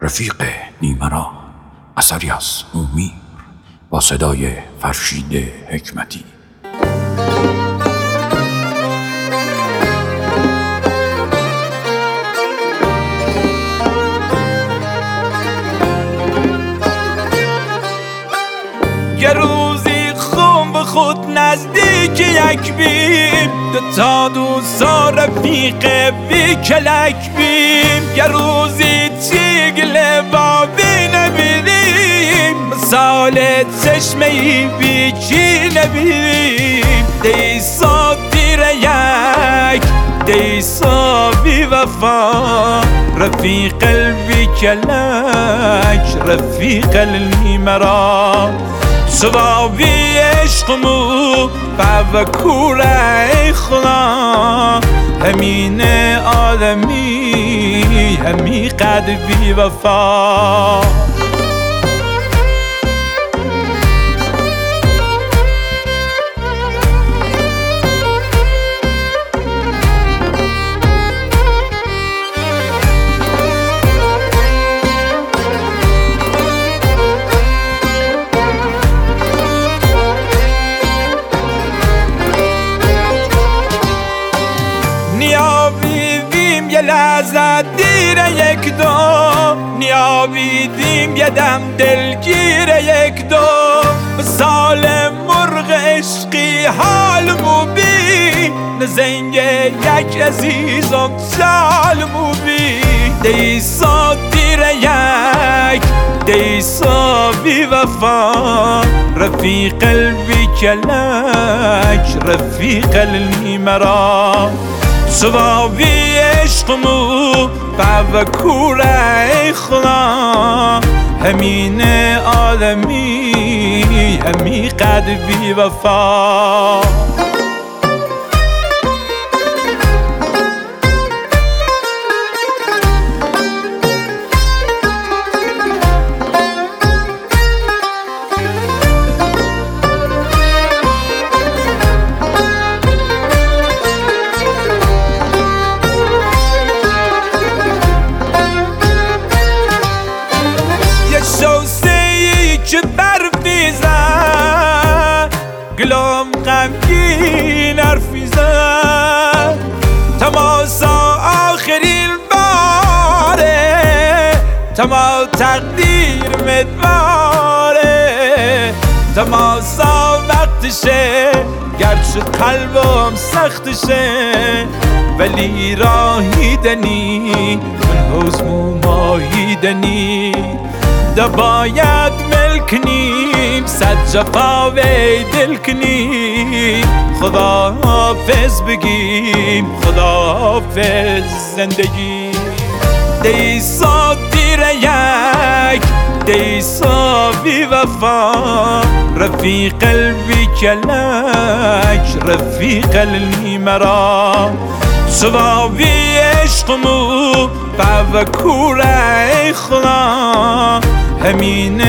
رفیق نیمرا، اثری از امیر با صدای فرشید حکمتی. یه روزی خون به خود نزدیک یک بیم، دوتا دوستا رفیق بی کلک بیم. یه روزی تیگل بابی نبیدیم، مثال چشمهی بی کی نبیدیم. دیسا دیر یک، دیسا بی وفا، رفیق البی کلک، رفیق النیمرا. سبابی عشقمو بابکور ای خدا، همین آدمی همی قد بی وفا. نیابیدیم یه لحظت دیر یک دو، نیابیدیم یه دم دلگیر یک دو. مثال مرغ عشقی حالمو بی، نزنگ یک عزیزم چالمو بی. دیسا دیر یک، دیسا بی وفا، رفیق البی کلک، رفیق النیمرا. سبابی عشقمو بابکور ای خدا، همین آدمی همی قد بی وفا. شوسه‌ای که برفی زد، گلم غمگین حرفی زد. تماسا آخرین باره، تما تقدیر مدواره. تماسا وقتشه، گرچه قلبم سختشه، ولی راهیدنی من حوزمو ماهیدنی. دا باید ملکنیم صد جفا وی دل کنیم. خدا حافظ بگیم، خدا حافظ زندگی. دیسا دیر یک، دیسا بی وفا، رفیق البی کلک، رفیق النیمرا. سبابی عشقمو بابکور ای خدا، همین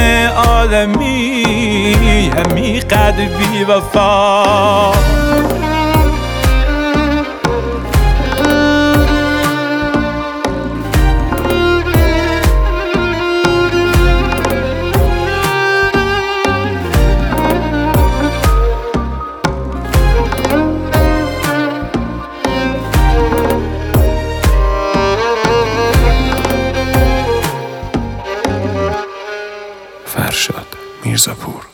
آدمی همی قد بی وفا. فرشاد میرزاپور.